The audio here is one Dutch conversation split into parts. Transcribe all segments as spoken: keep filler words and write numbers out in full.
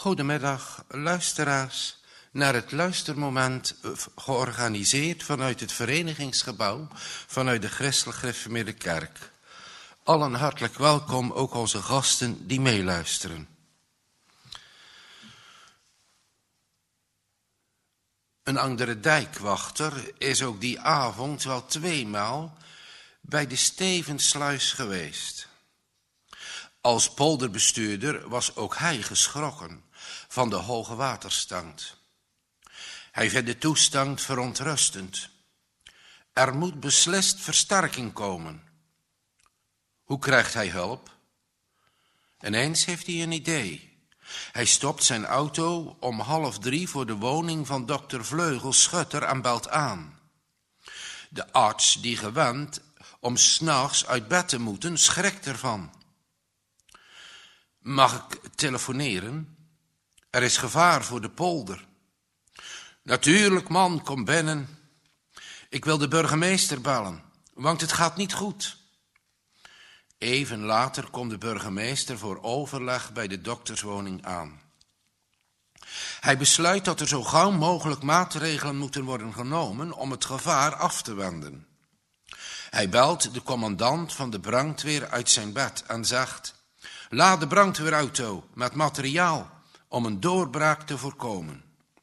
Goedemiddag, luisteraars, naar het luistermoment georganiseerd vanuit het verenigingsgebouw vanuit de Christelijk Gereformeerde Kerk. Allen hartelijk welkom, ook onze gasten die meeluisteren. Een andere dijkwachter is ook die avond wel tweemaal bij de Stevensluis geweest. Als polderbestuurder was ook hij geschrokken van de hoge waterstand. Hij vindt de toestand verontrustend. Er moet beslist versterking komen. Hoe krijgt hij hulp? Ineens heeft hij een idee. Hij stopt zijn auto om half drie voor de woning van dokter Vleugel Schutter en belt aan. De arts, die gewend om 's nachts uit bed te moeten, schrikt ervan. Mag ik telefoneren? Er is gevaar voor de polder. Natuurlijk, man, kom binnen. Ik wil de burgemeester bellen, want het gaat niet goed. Even later komt de burgemeester voor overleg bij de dokterswoning aan. Hij besluit dat er zo gauw mogelijk maatregelen moeten worden genomen om het gevaar af te wenden. Hij belt de commandant van de brandweer uit zijn bed en zegt: laat de brandweerauto met materiaal om een doorbraak te voorkomen.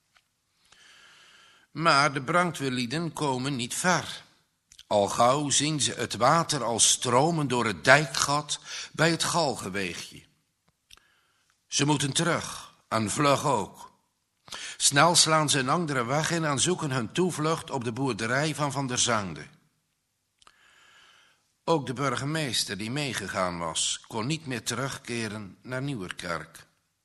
Maar de brandweerlieden komen niet ver. Al gauw zien ze het water al stromen door het dijkgat bij het Galgenweegje. Ze moeten terug, en vlug ook. Snel slaan ze een andere weg in en zoeken hun toevlucht op de boerderij van Van der Zande. Ook de burgemeester die meegegaan was, kon niet meer terugkeren naar Nieuwerkerk.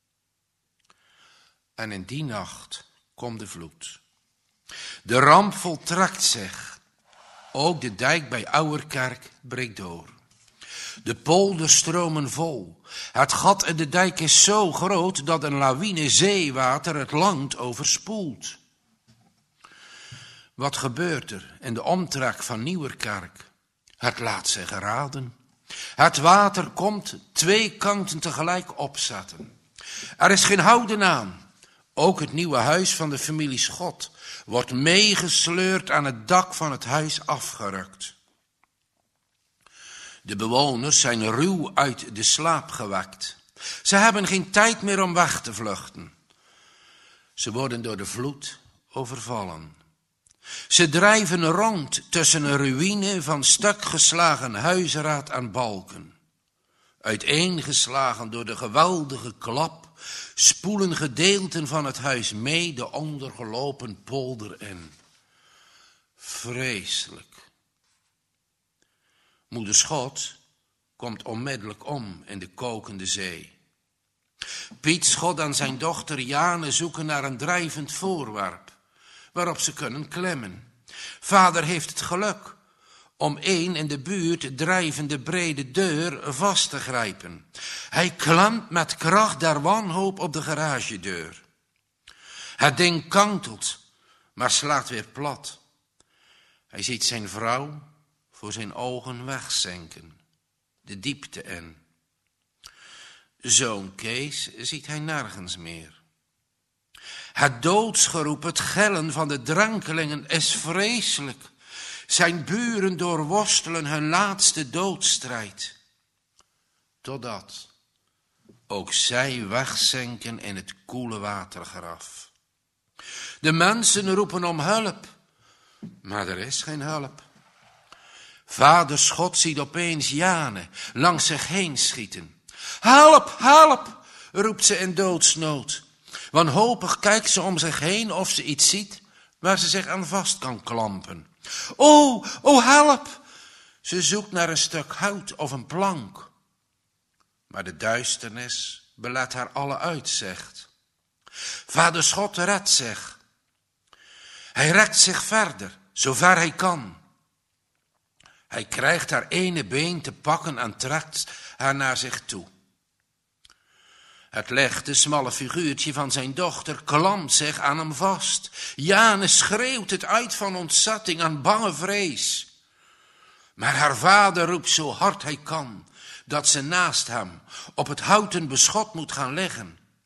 En in die nacht komt de vloed. De ramp voltrekt zich. Ook de dijk bij Ouwerkerk breekt door. De polders stromen vol. Het gat in de dijk is zo groot dat een lawine zeewater het land overspoelt. Wat gebeurt er in de omtrek van Nieuwerkerk? Het laat zich raden. Het water komt twee kanten tegelijk opzetten. Er is geen houden aan. Ook het nieuwe huis van de familie Schot wordt meegesleurd aan het dak van het huis afgerukt. De bewoners zijn ruw uit de slaap gewekt. Ze hebben geen tijd meer om weg te vluchten. Ze worden door de vloed overvallen. Ze drijven rond tussen een ruïne van stukgeslagen huisraad en balken. Uiteengeslagen door de geweldige klap spoelen gedeelten van het huis mee de ondergelopen polder in. Vreselijk. Moeder Schot komt onmiddellijk om in de kokende zee. Piet Schot en zijn dochter Jane zoeken naar een drijvend voorwerp waarop ze kunnen klimmen. Vader heeft het geluk om een in de buurt drijvende brede deur vast te grijpen. Hij klampt met kracht der wanhoop op de garagedeur. Het ding kantelt, maar slaat weer plat. Hij ziet zijn vrouw voor zijn ogen wegzinken, de diepte in. Zoon Kees ziet hij nergens meer. Het doodsgeroep, het gillen van de drankelingen is vreselijk. Zijn buren doorworstelen hun laatste doodstrijd. Totdat ook zij wegzinken in het koele watergraf. De mensen roepen om hulp, maar er is geen hulp. Vader Schot ziet opeens Jane langs zich heen schieten. Help, help, roept ze in doodsnood. Wanhopig kijkt ze om zich heen of ze iets ziet waar ze zich aan vast kan klampen. O, o, help! Ze zoekt naar een stuk hout of een plank. Maar de duisternis belet haar alle uitzicht. Vader Schot redt zich. Hij rekt zich verder, zover hij kan. Hij krijgt haar ene been te pakken en trekt haar naar zich toe. Het lichte, smalle figuurtje van zijn dochter klampt zich aan hem vast. Jane schreeuwt het uit van ontzetting en bange vrees. Maar haar vader roept zo hard hij kan, dat ze naast hem op het houten beschot moet gaan liggen.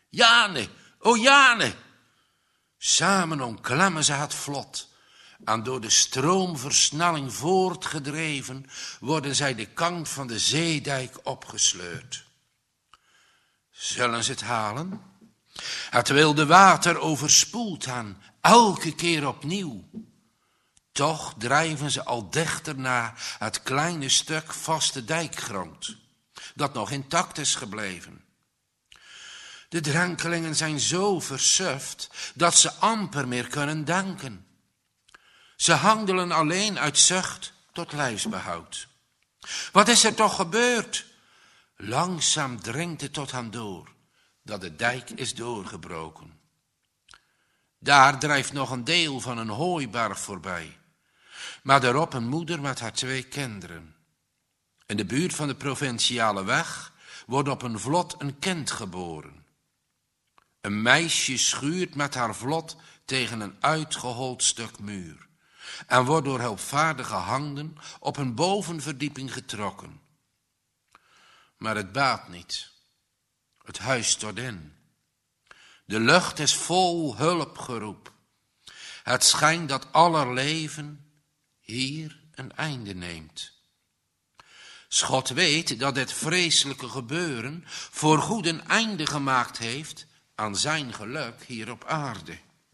Jane, o Jane! Samen omklemmen ze het vlot. En door de stroomversnelling voortgedreven worden zij de kant van de zeedijk opgesleurd. Zullen ze het halen? Het wilde water overspoelt hen, elke keer opnieuw. Toch drijven ze al dichter naar het kleine stuk vaste dijkgrond, dat nog intact is gebleven. De drenkelingen zijn zo versuft dat ze amper meer kunnen denken. Ze handelen alleen uit zucht tot lijfsbehoud. Wat is er toch gebeurd? Langzaam dringt het tot hen door, dat de dijk is doorgebroken. Daar drijft nog een deel van een hooiberg voorbij, maar daarop een moeder met haar twee kinderen. In de buurt van de provinciale weg wordt op een vlot een kind geboren. Een meisje schuurt met haar vlot tegen een uitgehold stuk muur en wordt door hulpvaardige handen op een bovenverdieping getrokken. Maar het baat niet. Het huis stort in. De lucht is vol hulpgeroep. Het schijnt dat aller leven hier een einde neemt. God weet dat dit vreselijke gebeuren voorgoed een einde gemaakt heeft aan zijn geluk hier op aarde.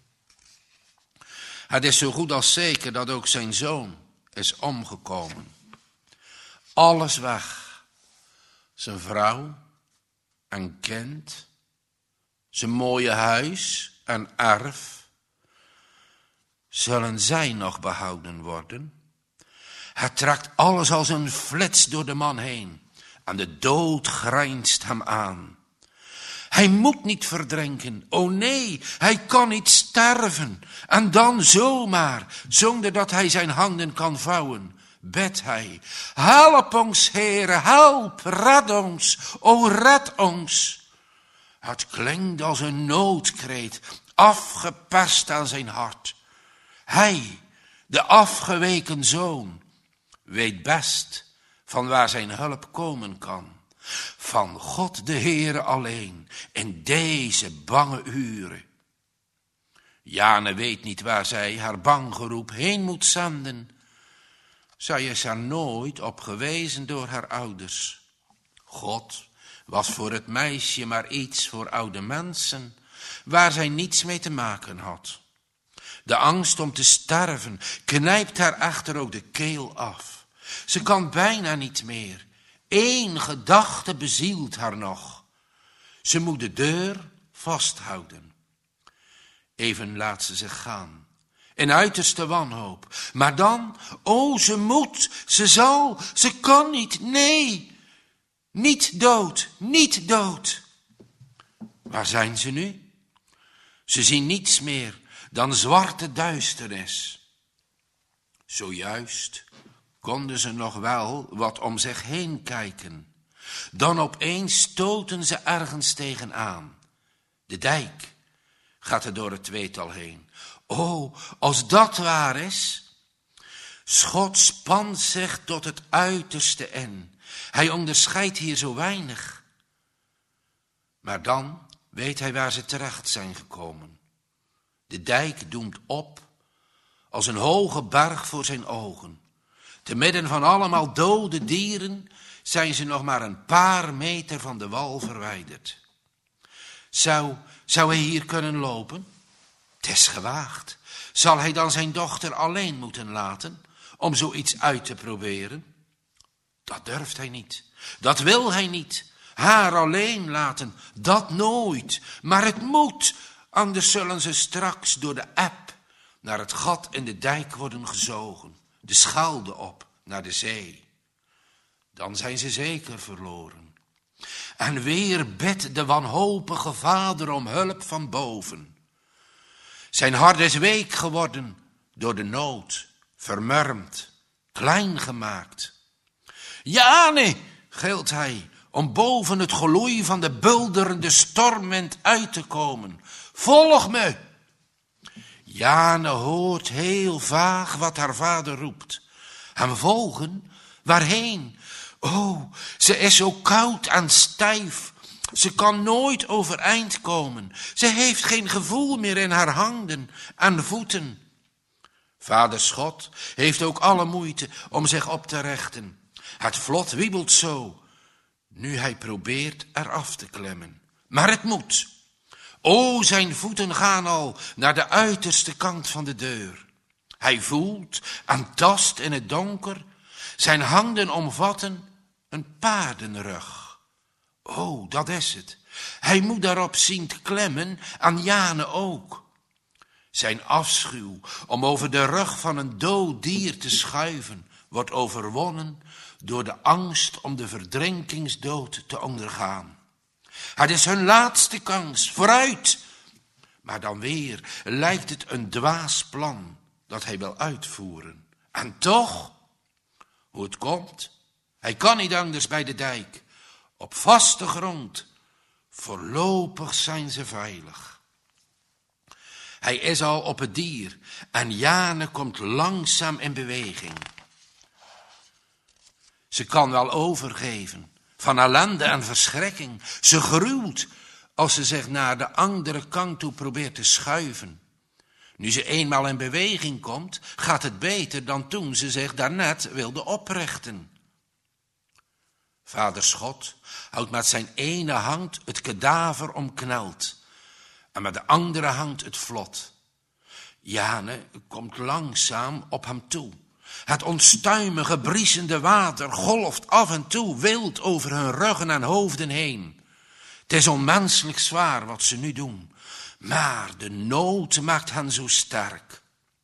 Het is zo goed als zeker dat ook zijn zoon is omgekomen. Alles weg. Zijn vrouw en kind, zijn mooie huis en erf. Zullen zij nog behouden worden? Het trekt alles als een flits door de man heen en de dood grijnst hem aan. Hij moet niet verdrinken, o nee, hij kan niet sterven. En dan zomaar, zonder dat hij zijn handen kan vouwen, bidt hij: help ons, Heere, help, red ons, o red ons. Het klinkt als een noodkreet, afgeperst aan zijn hart. Hij, de afgeweken zoon, weet best van waar zijn hulp komen kan. Van God de Heere alleen, in deze bange uren. Jane weet niet waar zij haar bang geroep heen moet zenden. Zij is er nooit op gewezen door haar ouders. God was voor het meisje maar iets voor oude mensen, waar zij niets mee te maken had. De angst om te sterven knijpt haar echter ook de keel af. Ze kan bijna niet meer. Eén gedachte bezielt haar nog. Ze moet de deur vasthouden. Even laat ze zich gaan, in uiterste wanhoop. Maar dan, o, ze moet, ze zal, ze kan niet, nee. Niet dood, niet dood. Waar zijn ze nu? Ze zien niets meer dan zwarte duisternis. Zojuist konden ze nog wel wat om zich heen kijken. Dan opeens stoten ze ergens tegenaan. De dijk gaat er door het tweetal heen. O, als dat waar is. God spant zich tot het uiterste in. Hij onderscheidt hier zo weinig. Maar dan weet hij waar ze terecht zijn gekomen. De dijk doemt op als een hoge berg voor zijn ogen. Te midden van allemaal dode dieren zijn ze nog maar een paar meter van de wal verwijderd. Zou, zou hij hier kunnen lopen? Het is gewaagd. Zal hij dan zijn dochter alleen moeten laten om zoiets uit te proberen? Dat durft hij niet. Dat wil hij niet. Haar alleen laten, dat nooit. Maar het moet, anders zullen ze straks door de eb naar het gat in de dijk worden gezogen. De schelde op naar de zee. Dan zijn ze zeker verloren. En weer bidt de wanhopige vader om hulp van boven. Zijn hart is week geworden door de nood, vermurmd, klein gemaakt. Jane, gilt hij, om boven het geloei van de bulderende stormwind uit te komen. Volg me! Jane hoort heel vaag wat haar vader roept. Hem volgen? Waarheen? Oh, ze is zo koud en stijf. Ze kan nooit overeind komen. Ze heeft geen gevoel meer in haar handen en voeten. Vader Schot heeft ook alle moeite om zich op te rechten. Het vlot wiebelt zo, nu hij probeert eraf te klemmen. Maar het moet. O, zijn voeten gaan al naar de uiterste kant van de deur. Hij voelt en tast in het donker. Zijn handen omvatten een paardenrug. O, dat is het. Hij moet daarop zien te klemmen, en Jane ook. Zijn afschuw om over de rug van een dood dier te schuiven wordt overwonnen door de angst om de verdrinkingsdood te ondergaan. Het is hun laatste kans, vooruit! Maar dan weer lijkt het een dwaas plan dat hij wil uitvoeren. En toch, hoe het komt, hij kan niet anders bij de dijk. Op vaste grond, voorlopig zijn ze veilig. Hij is al op het dier en Jane komt langzaam in beweging. Ze kan wel overgeven van ellende en verschrikking. Ze gruwt als ze zich naar de andere kant toe probeert te schuiven. Nu ze eenmaal in beweging komt, gaat het beter dan toen ze zich daarnet wilde oprichten. Vader Schot houdt met zijn ene hand het kadaver omkneld en met de andere hand het vlot. Jane komt langzaam op hem toe. Het onstuimige, briesende water golft af en toe wild over hun ruggen en hoofden heen. Het is onmenselijk zwaar wat ze nu doen, maar de nood maakt hen zo sterk.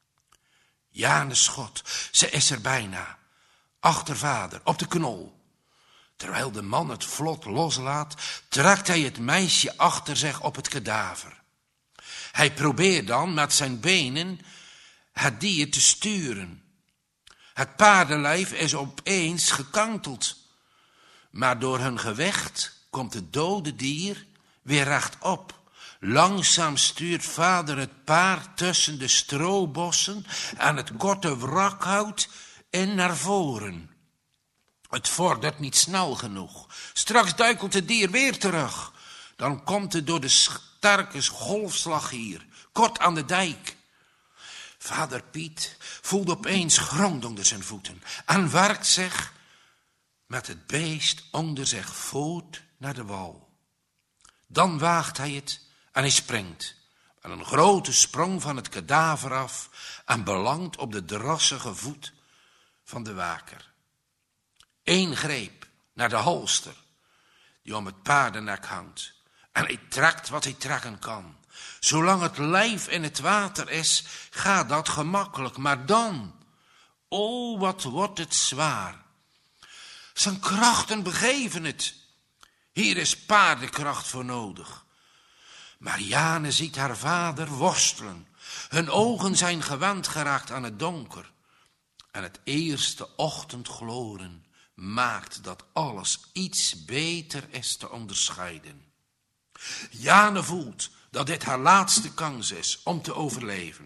Jane Schot, ze is er bijna, achter vader, op de knol. Terwijl de man het vlot loslaat, trekt hij het meisje achter zich op het kadaver. Hij probeert dan met zijn benen het dier te sturen. Het paardenlijf is opeens gekanteld, maar door hun gewicht komt het dode dier weer rechtop. Langzaam stuurt vader het paard tussen de stroobossen en het korte wrakhout in naar voren. Het vordert niet snel genoeg. Straks duikelt het dier weer terug. Dan komt het door de sterke golfslag hier, kort aan de dijk. Vader Piet voelt opeens grond onder zijn voeten en werkt zich met het beest onder zich voort naar de wal. Dan waagt hij het en hij springt met een grote sprong van het kadaver af en belandt op de drassige voet van de waker. Eén greep naar de halster die om het paardennek hangt en hij trekt wat hij trekken kan. Zolang het lijf in het water is, gaat dat gemakkelijk, maar dan, o, wat wordt het zwaar. Zijn krachten begeven het. Hier is paardenkracht voor nodig. Maar Jane ziet haar vader worstelen. Hun ogen zijn gewend geraakt aan het donker. En het eerste ochtendgloren maakt dat alles iets beter is te onderscheiden. Jane voelt dat dit haar laatste kans is om te overleven.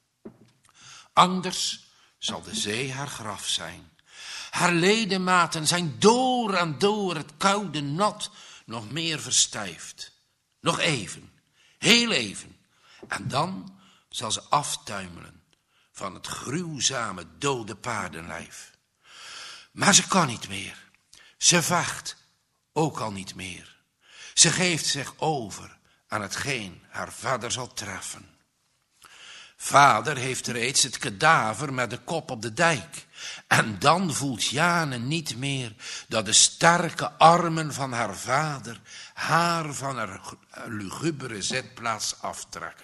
Anders zal de zee haar graf zijn. Haar ledematen zijn door en door het koude nat nog meer verstijfd. Nog even, heel even. En dan zal ze aftuimelen van het gruwzame dode paardenlijf. Maar ze kan niet meer. Ze vecht ook al niet meer. Ze geeft zich over aan hetgeen haar vader zal treffen. Vader heeft reeds het kadaver met de kop op de dijk. En dan voelt Jane niet meer dat de sterke armen van haar vader haar van haar lugubere zitplaats aftrekken.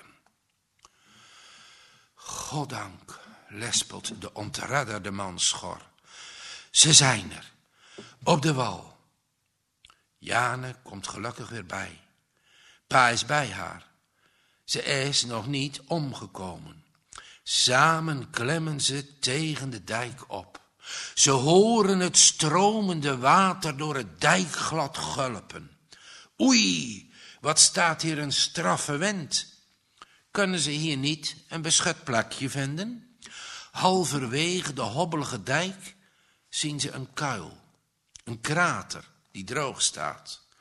Goddank, lispelt de ontredderde man schor. Ze zijn er, op de wal. Jane komt gelukkig weer bij. Pa is bij haar. Ze is nog niet omgekomen. Samen klemmen ze tegen de dijk op. Ze horen het stromende water door het dijkglad gulpen. Oei, wat staat hier een straffe wind. Kunnen ze hier niet een beschut plekje vinden? Halverwege de hobbelige dijk zien ze een kuil, een krater die droog staat.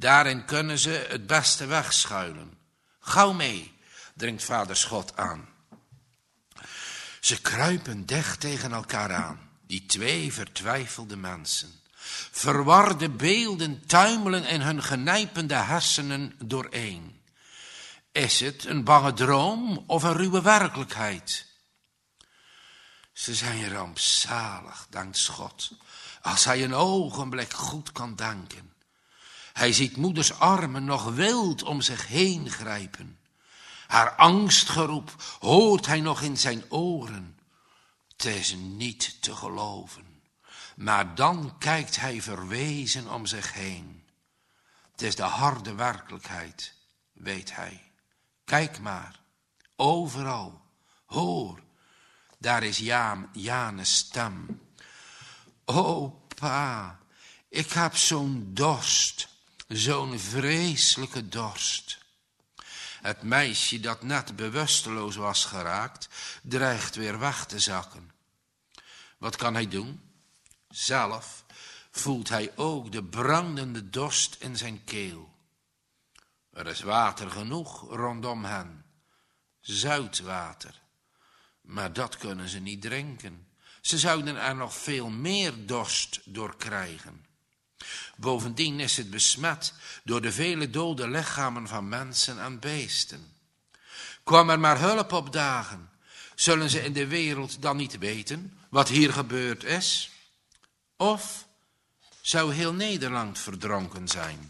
Daarin kunnen ze het beste wegschuilen. Gauw mee, dringt vader Schot aan. Ze kruipen dicht tegen elkaar aan, die twee vertwijfelde mensen. Verwarde beelden tuimelen in hun genijpende hersenen dooreen. Is het een bange droom of een ruwe werkelijkheid? Ze zijn rampzalig, dankt Schot, als hij een ogenblik goed kan denken. Hij ziet moeders armen nog wild om zich heen grijpen. Haar angstgeroep hoort hij nog in zijn oren. Het is niet te geloven, maar dan kijkt hij verwezen om zich heen. Het is de harde werkelijkheid, weet hij. Kijk maar, overal, hoor, daar is ja, Janes stem. O pa, ik heb zo'n dorst, zo'n vreselijke dorst. Het meisje dat net bewusteloos was geraakt, dreigt weer weg te zakken. Wat kan hij doen? Zelf voelt hij ook de brandende dorst in zijn keel. Er is water genoeg rondom hen, zoutwater. Maar dat kunnen ze niet drinken. Ze zouden er nog veel meer dorst door krijgen. Bovendien is het besmet door de vele dode lichamen van mensen en beesten. Kwam er maar hulp opdagen, zullen ze in de wereld dan niet weten wat hier gebeurd is? Of zou heel Nederland verdronken zijn?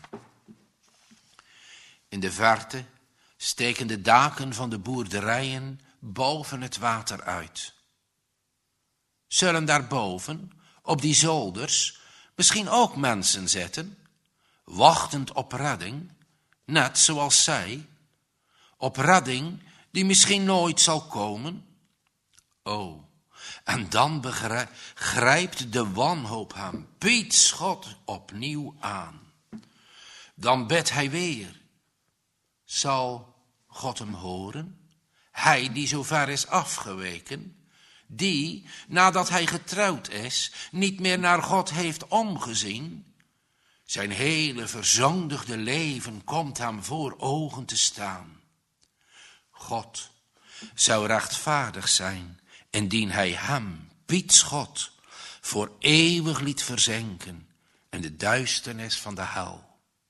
In de verte steken de daken van de boerderijen boven het water uit. Zullen daarboven, op die zolders, misschien ook mensen zitten, wachtend op redding, net zoals zij, op redding die misschien nooit zal komen? O, en dan begrijp, grijpt de wanhoop hem, Piet Schot, opnieuw aan. Dan bidt hij weer. Zal God hem horen? Hij die zo ver is afgeweken, die, nadat hij getrouwd is, niet meer naar God heeft omgezien. Zijn hele verzondigde leven komt hem voor ogen te staan. God zou rechtvaardig zijn, indien hij hem, Piet Schot, voor eeuwig liet verzinken in de duisternis van de hel.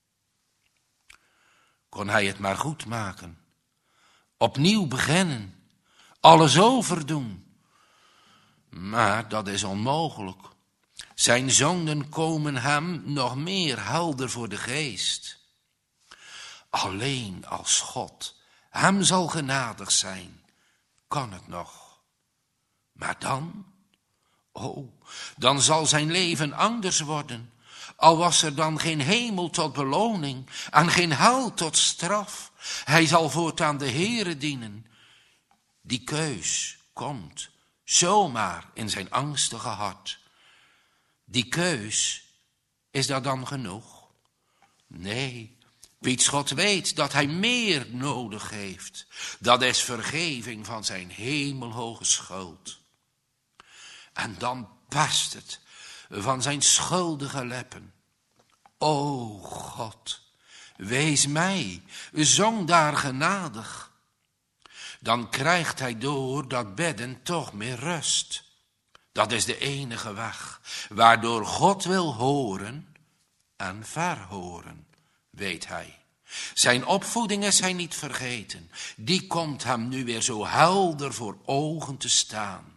Kon hij het maar goed maken, opnieuw beginnen, alles overdoen. Maar dat is onmogelijk. Zijn zonden komen hem nog meer helder voor de geest. Alleen als God hem zal genadig zijn, kan het nog. Maar dan, oh, dan zal zijn leven anders worden. Al was er dan geen hemel tot beloning en geen hel tot straf. Hij zal voortaan de Heere dienen. Die keus komt zomaar in zijn angstige hart. Die keus, is dat dan genoeg? Nee, Piet Schot weet dat hij meer nodig heeft. Dat is vergeving van zijn hemelhoge schuld. En dan barst het van zijn schuldige lippen. O God, wees mij, zondaar genadig. Dan krijgt hij door dat bidden toch meer rust. Dat is de enige weg, waardoor God wil horen en verhoren, weet hij. Zijn opvoeding is hij niet vergeten. Die komt hem nu weer zo helder voor ogen te staan.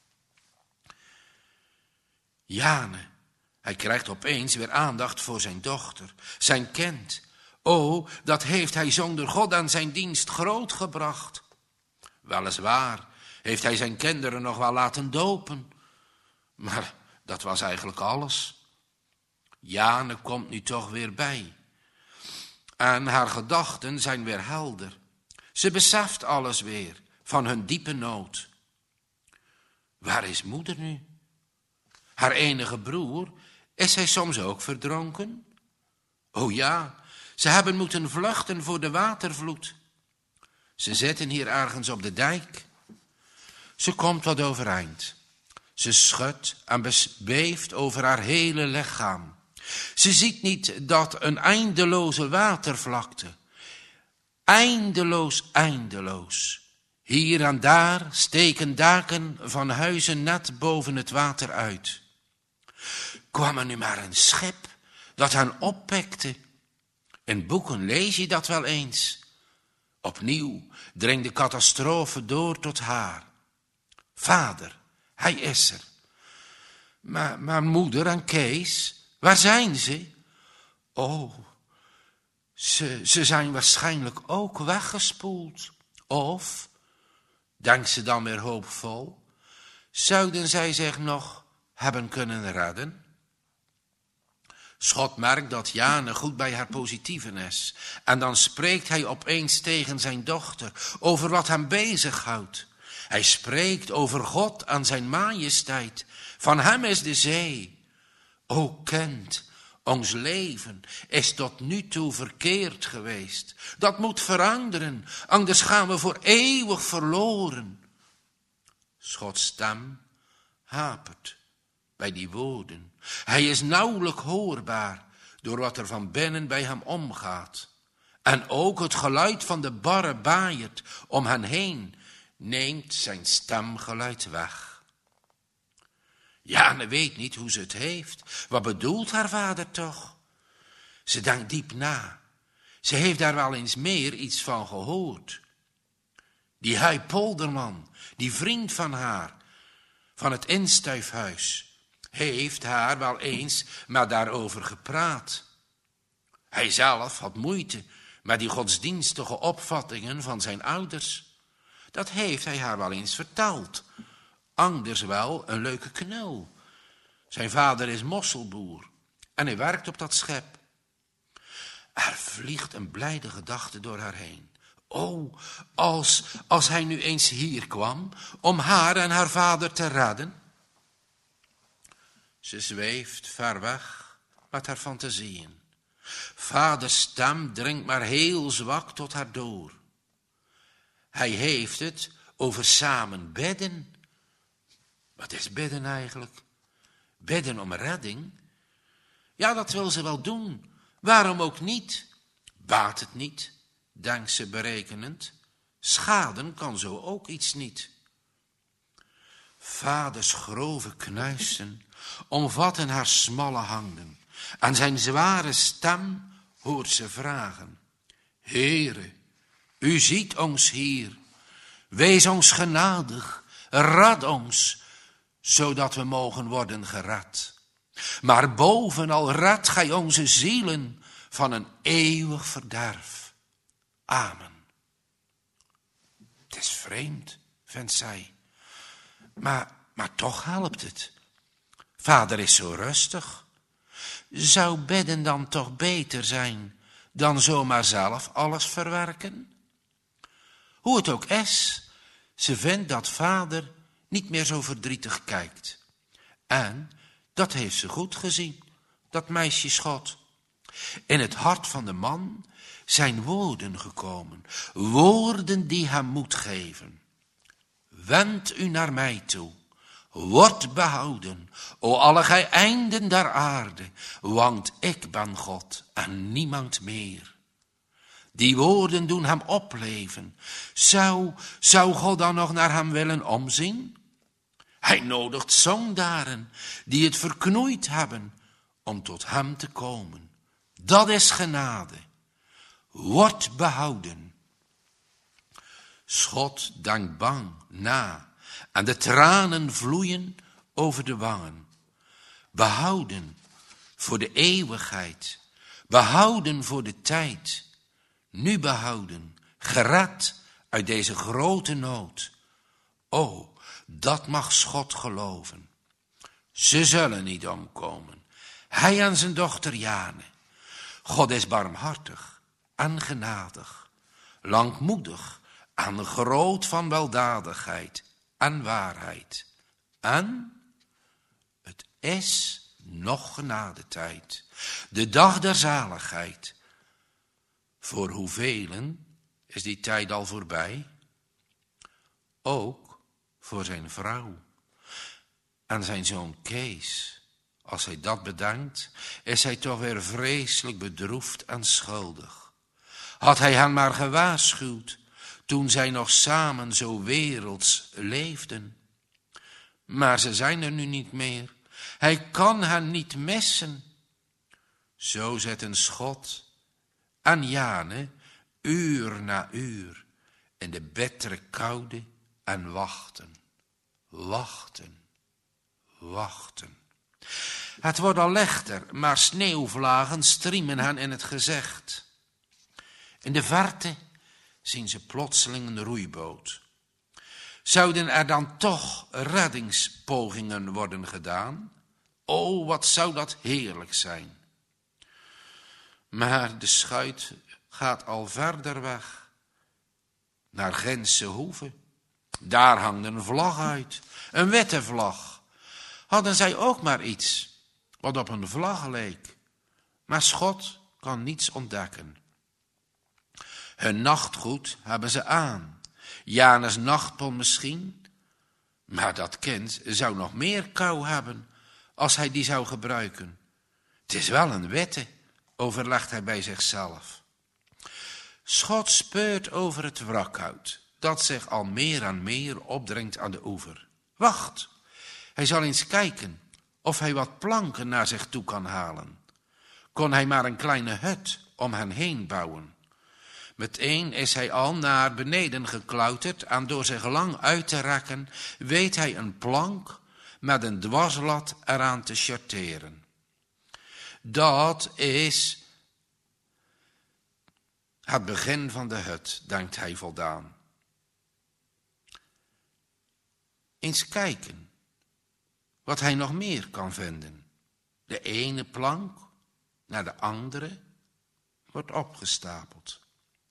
Jane, hij krijgt opeens weer aandacht voor zijn dochter, zijn kind. O, dat heeft hij zonder God aan zijn dienst grootgebracht. Weliswaar heeft hij zijn kinderen nog wel laten dopen, maar dat was eigenlijk alles. Jane komt nu toch weer bij. En haar gedachten zijn weer helder. Ze beseft alles weer van hun diepe nood. Waar is moeder nu? Haar enige broer, is hij soms ook verdronken? O ja, ze hebben moeten vluchten voor de watervloed. Ze zitten hier ergens op de dijk. Ze komt wat overeind. Ze schudt en beeft over haar hele lichaam. Ze ziet niet dat een eindeloze watervlakte, eindeloos, eindeloos, hier en daar steken daken van huizen net boven het water uit. Kwam er nu maar een schip dat hen oppikte. In boeken lees je dat wel eens. Opnieuw dringt de catastrofe door tot haar. Vader, hij is er. Maar, maar moeder en Kees, waar zijn ze? Oh, ze, ze zijn waarschijnlijk ook weggespoeld. Of, denkt ze dan weer hoopvol, zouden zij zich nog hebben kunnen redden? Schot merkt dat Jane goed bij haar positieven is. En dan spreekt hij opeens tegen zijn dochter over wat hem bezighoudt. Hij spreekt over God en zijn majesteit. Van hem is de zee. O kind, ons leven is tot nu toe verkeerd geweest. Dat moet veranderen, anders gaan we voor eeuwig verloren. Schots stem hapert bij die woorden. Hij is nauwelijks hoorbaar door wat er van binnen bij hem omgaat. En ook het geluid van de barre baaierd om hen heen neemt zijn stemgeluid weg. Jane weet niet hoe ze het heeft. Wat bedoelt haar vader toch? Ze denkt diep na. Ze heeft daar wel eens meer iets van gehoord. Die Huy Polderman, die vriend van haar, van het instuifhuis, heeft haar wel eens maar daarover gepraat. Hij zelf had moeite met die godsdienstige opvattingen van zijn ouders. Dat heeft hij haar wel eens verteld. Anders wel een leuke knul. Zijn vader is mosselboer en hij werkt op dat schep. Er vliegt een blijde gedachte door haar heen. Oh, als, als hij nu eens hier kwam om haar en haar vader te redden. Ze zweeft ver weg met haar fantasieën. Vaders stem dringt maar heel zwak tot haar door. Hij heeft het over samen bidden. Wat is bidden eigenlijk? Bidden om redding? Ja, dat wil ze wel doen. Waarom ook niet? Baat het niet, denkt ze berekenend. Schaden kan zo ook iets niet. Vaders grove knuisten omvatten haar smalle handen. En zijn zware stem hoort ze vragen. Heere, u ziet ons hier. Wees ons genadig, red ons, zodat we mogen worden gered. Maar bovenal red gij onze zielen van een eeuwig verderf. Amen. Het is vreemd, vindt zij. Maar, maar toch helpt het. Vader is zo rustig. Zou bidden dan toch beter zijn dan zomaar zelf alles verwerken? Hoe het ook is, ze vindt dat vader niet meer zo verdrietig kijkt. En dat heeft ze goed gezien, dat meisje Schot. In het hart van de man zijn woorden gekomen, woorden die hem moed geven. Wend u naar mij toe, word behouden, o alle gij einden der aarde, want ik ben God en niemand meer. Die woorden doen hem opleven. Zou, zou God dan nog naar hem willen omzien? Hij nodigt zondaren die het verknoeid hebben om tot hem te komen. Dat is genade. Word behouden. Schot denkt bang na en de tranen vloeien over de wangen. Behouden voor de eeuwigheid. Behouden voor de tijd. Nu behouden, gered uit deze grote nood. O, dat mag Schot geloven. Ze zullen niet omkomen. Hij en zijn dochter Jane. God is barmhartig en genadig, langmoedig en groot van weldadigheid en waarheid. En het is nog genadetijd, de dag der zaligheid. Voor hoevelen is die tijd al voorbij? Ook voor zijn vrouw en zijn zoon Kees. Als hij dat bedenkt, is hij toch weer vreselijk bedroefd en schuldig. Had hij hen maar gewaarschuwd, toen zij nog samen zo werelds leefden. Maar ze zijn er nu niet meer. Hij kan hen niet missen. Zo zetten Schot en Jane uur na uur in de bittere koude en wachten, wachten, wachten. Het wordt al lichter, maar sneeuwvlagen striemen hen in het gezicht. In de verte zien ze plotseling een roeiboot. Zouden er dan toch reddingspogingen worden gedaan? O, wat zou dat heerlijk zijn. Maar de schuit gaat al verder weg, naar Gentse Hoeve. Daar hangt een vlag uit, een witte vlag. Hadden zij ook maar iets wat op een vlag leek. Maar Schot kan niets ontdekken. Hun nachtgoed hebben ze aan. Janus nachtpon misschien. Maar dat kind zou nog meer kou hebben als hij die zou gebruiken. Het is wel een witte, overlegt hij bij zichzelf. Schot speurt over het wrak uit, dat zich al meer en meer opdringt aan de oever. Wacht, hij zal eens kijken of hij wat planken naar zich toe kan halen. Kon hij maar een kleine hut om hen heen bouwen. Meteen is hij al naar beneden geklauterd en door zich lang uit te rekken, weet hij een plank met een dwarslat eraan te charteren. Dat is het begin van de hut, denkt hij voldaan. Eens kijken wat hij nog meer kan vinden. De ene plank naar de andere wordt opgestapeld.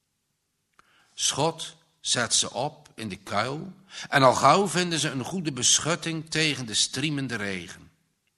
Schot zet ze op in de kuil en al gauw vinden ze een goede beschutting tegen de striemende regen,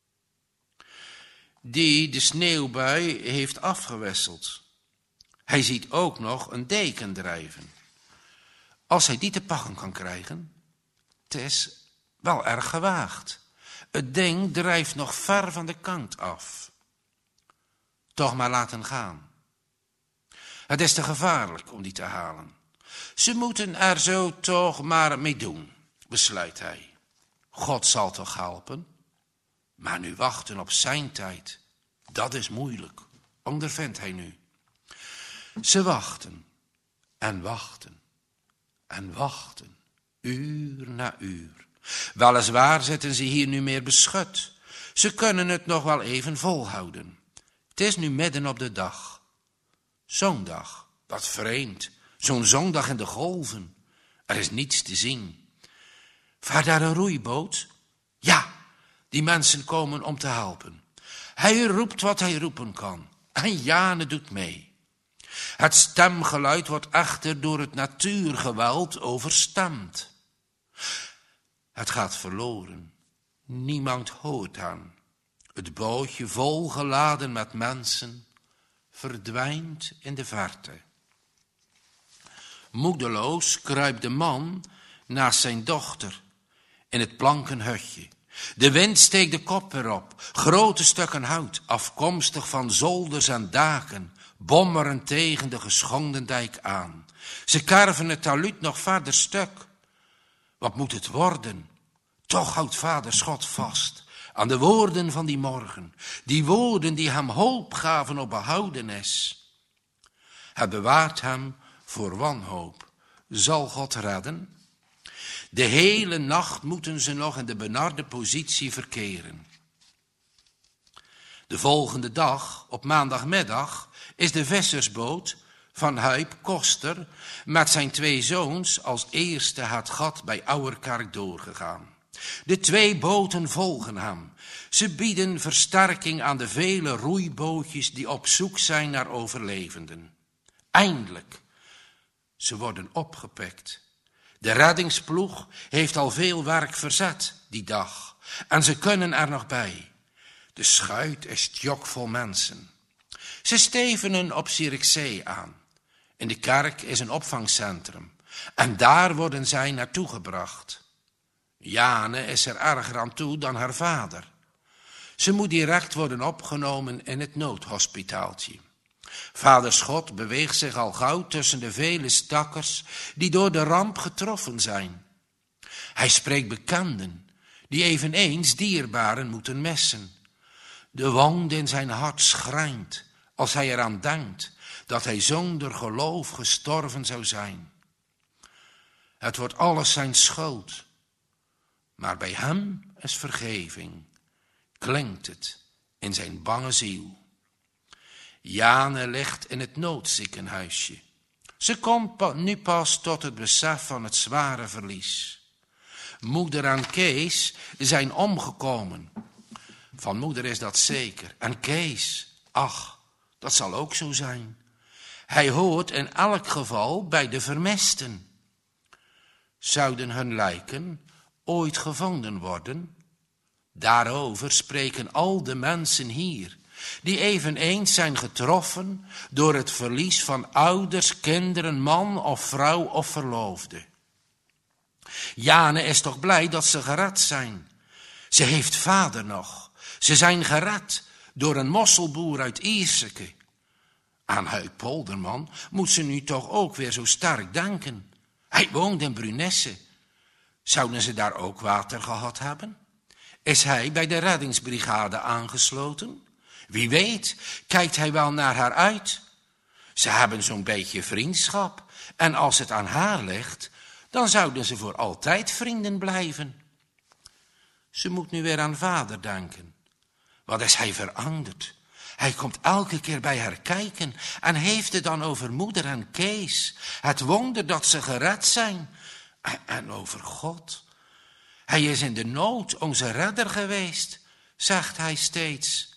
die de sneeuwbui heeft afgewisseld. Hij ziet ook nog een deken drijven. Als hij die te pakken kan krijgen, het is wel erg gewaagd. Het ding drijft nog ver van de kant af. Toch maar laten gaan. Het is te gevaarlijk om die te halen. Ze moeten er zo toch maar mee doen, besluit hij. God zal toch helpen? Maar nu wachten op zijn tijd, dat is moeilijk, ondervindt hij nu. Ze wachten en wachten en wachten, uur na uur. Weliswaar zitten ze hier nu meer beschut. Ze kunnen het nog wel even volhouden. Het is nu midden op de dag. Zondag, wat vreemd. Zo'n zondag in de golven. Er is niets te zien. Vaart daar een roeiboot? Ja, die mensen komen om te helpen. Hij roept wat hij roepen kan. En Jane doet mee. Het stemgeluid wordt echter door het natuurgeweld overstemd. Het gaat verloren. Niemand hoort aan. Het bootje volgeladen met mensen verdwijnt in de verte. Moedeloos kruipt de man naast zijn dochter in het planken hutje. De wind steekt de kop erop. Grote stukken hout, afkomstig van zolders en daken, bommeren tegen de geschonden dijk aan. Ze kerven het talud nog verder stuk. Wat moet het worden? Toch houdt vader Schot vast aan de woorden van die morgen. Die woorden die hem hoop gaven op behoudenis. Het bewaart hem voor wanhoop. Zal God redden? De hele nacht moeten ze nog in de benarde positie verkeren. De volgende dag, op maandagmiddag, is de vissersboot van Huip Koster met zijn twee zoons als eerste het gat bij Ouwerkerk doorgegaan. De twee boten volgen hem. Ze bieden versterking aan de vele roeibootjes die op zoek zijn naar overlevenden. Eindelijk, ze worden opgepikt. De reddingsploeg heeft al veel werk verzet die dag en ze kunnen er nog bij. De schuit is tjokvol mensen. Ze stevenen op Zierikzee aan. In de kerk is een opvangcentrum en daar worden zij naartoe gebracht. Jane is er erger aan toe dan haar vader. Ze moet direct worden opgenomen in het noodhospitaaltje. Vader Schot beweegt zich al gauw tussen de vele stakkers die door de ramp getroffen zijn. Hij spreekt bekenden die eveneens dierbaren moeten missen. De wond in zijn hart schrijnt als hij eraan denkt dat hij zonder geloof gestorven zou zijn. Het wordt alles zijn schuld, maar bij hem is vergeving, klinkt het in zijn bange ziel. Jane ligt in het noodziekenhuisje. Ze komt nu pas tot het besef van het zware verlies. Moeder en Kees zijn omgekomen. Van moeder is dat zeker. En Kees, ach, dat zal ook zo zijn. Hij hoort in elk geval bij de vermisten. Zouden hun lijken ooit gevonden worden? Daarover spreken al de mensen hier, die eveneens zijn getroffen door het verlies van ouders, kinderen, man of vrouw of verloofde. Jane is toch blij dat ze gered zijn. Ze heeft vader nog. Ze zijn gered door een mosselboer uit Ierseke. Aan Huik Polderman moet ze nu toch ook weer zo sterk denken. Hij woont in Brunesse. Zouden ze daar ook water gehad hebben? Is hij bij de reddingsbrigade aangesloten? Wie weet, kijkt hij wel naar haar uit? Ze hebben zo'n beetje vriendschap. En als het aan haar ligt, dan zouden ze voor altijd vrienden blijven. Ze moet nu weer aan vader denken. Wat is hij veranderd? Hij komt elke keer bij haar kijken en heeft het dan over moeder en Kees. Het wonder dat ze gered zijn. En over God. Hij is in de nood onze redder geweest, zegt hij steeds.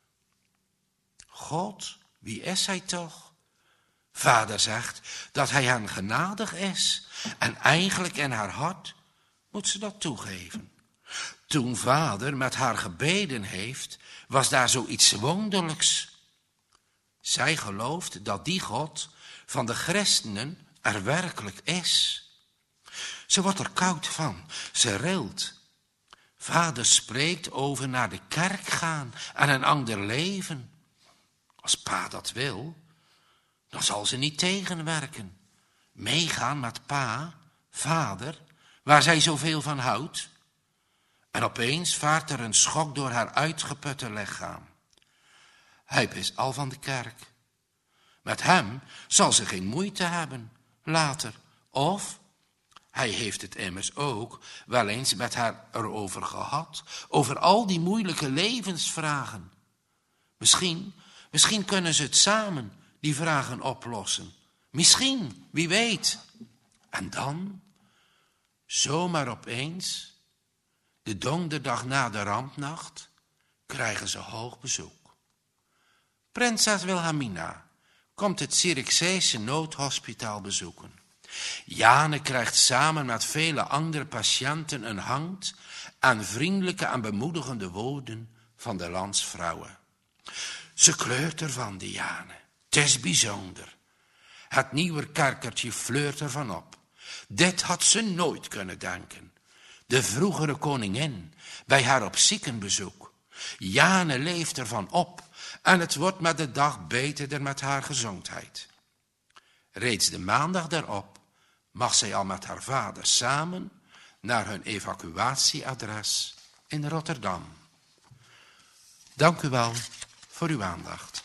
God, wie is hij toch? Vader zegt dat hij hen genadig is. En eigenlijk in haar hart moet ze dat toegeven. Toen vader met haar gebeden heeft, was daar zoiets wonderlijks. Zij gelooft dat die God van de christenen er werkelijk is. Ze wordt er koud van, ze rilt. Vader spreekt over naar de kerk gaan en een ander leven. Als pa dat wil, dan zal ze niet tegenwerken. Meegaan met pa, vader, waar zij zoveel van houdt. En opeens vaart er een schok door haar uitgeputte lichaam. Hij is al van de kerk. Met hem zal ze geen moeite hebben, later. Of, hij heeft het immers ook wel eens met haar erover gehad, over al die moeilijke levensvragen. Misschien, misschien kunnen ze het samen, die vragen oplossen. Misschien, wie weet. En dan, zomaar opeens, de donderdag na de rampnacht, krijgen ze hoog bezoek. Prinses Wilhelmina komt het Zierikzeese noodhospitaal bezoeken. Jane krijgt samen met vele andere patiënten een hand aan vriendelijke en bemoedigende woorden van de landsvrouwen. Ze kleurt ervan, die Jane. Het is bijzonder. Het nieuwe kerkertje fleurt ervan op. Dit had ze nooit kunnen denken. De vroegere koningin bij haar op ziekenbezoek. Jane leeft ervan op en het wordt met de dag beterder met haar gezondheid. Reeds de maandag daarop mag zij al met haar vader samen naar hun evacuatieadres in Rotterdam. Dank u wel voor uw aandacht.